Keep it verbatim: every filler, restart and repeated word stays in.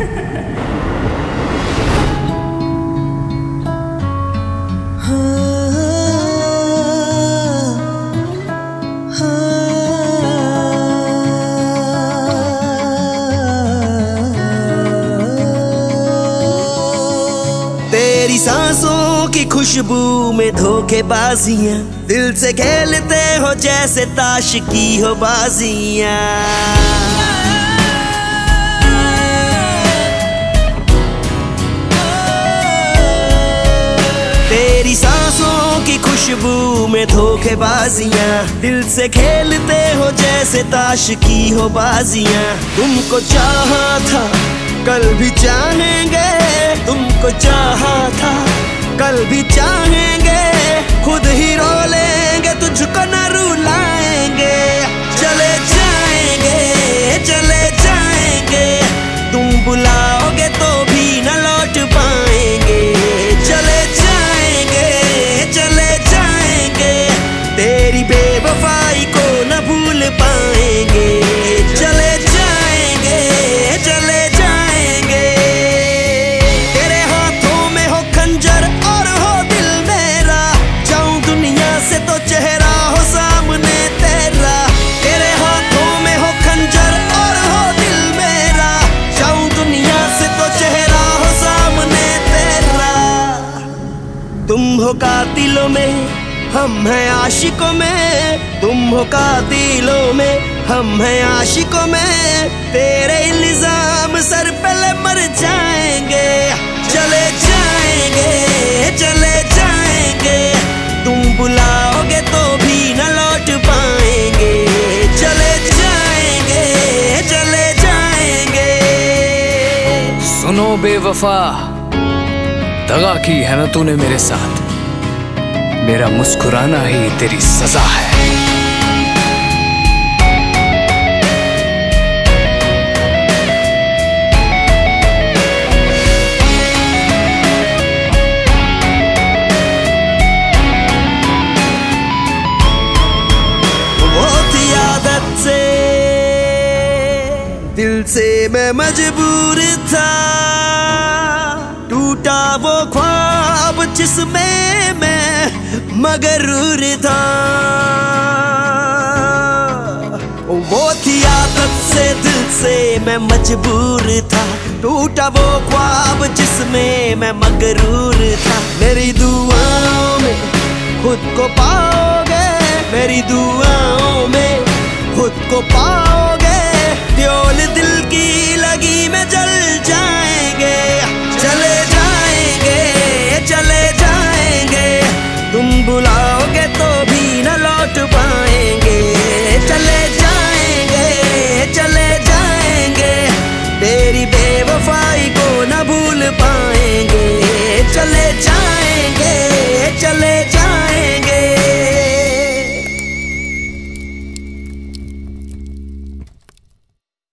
तेरी सांसों की खुशबू में धोखेबाजियां, दिल से खेलते हो जैसे ताश की हो बाजियां। तेरी सांसों की खुशबू में धोखेबाजियां, दिल से खेलते हो जैसे ताश की हो बाजियां। तुमको चाहा था कल भी चाहेंगे, तुमको चाहा था कल भी चाहेंगे, खुद ही रो लेंगे तुझको न रुलाएंगे। चले जाएंगे चले जाएंगे, तुम बुलाओगे तो भी न लौट पाएंगे। चले जाएंगे चले जाएंगे, तेरी बेवफाई को न भूल पाएंगे। चले जाएंगे चले जाएंगे, तेरे हाथों में हो खंजर और हो दिल मेरा, जाऊं दुनिया से तो चेहरा हो सामने तेरा। तेरे हाथों में हो खंजर और हो दिल मेरा, जाऊं दुनिया से तो चेहरा हो सामने तेरा। तुम हो कातिलों में हम हैं आशिकों में, तुम हो कातिलों में हम हैं आशिकों में। तेरे इल्जाम सर पे ले मर जाएंगे। चले जाएंगे चले जाएंगे, तुम बुलाओगे तो भी न लौट पाएंगे। चले जाएंगे चले जाएंगे। सुनो बेवफा, दगा की है ना तूने मेरे साथ, मेरा मुस्कुराना ही तेरी सजा है। वो थी आदत से दिल से मैं मजबूर था, टूटा वो ख्वाब जिसमें मैं मगरूर था। वो थी आदत से दिल से मैं मजबूर था, टूटा वो ख्वाब जिसमें मैं मगरूर था। मेरी दुआओं में खुद को पाओगे, मेरी दुआओं में खुद को पाओगे। ड्योल दिल की लगी में जल जाएंगे। चले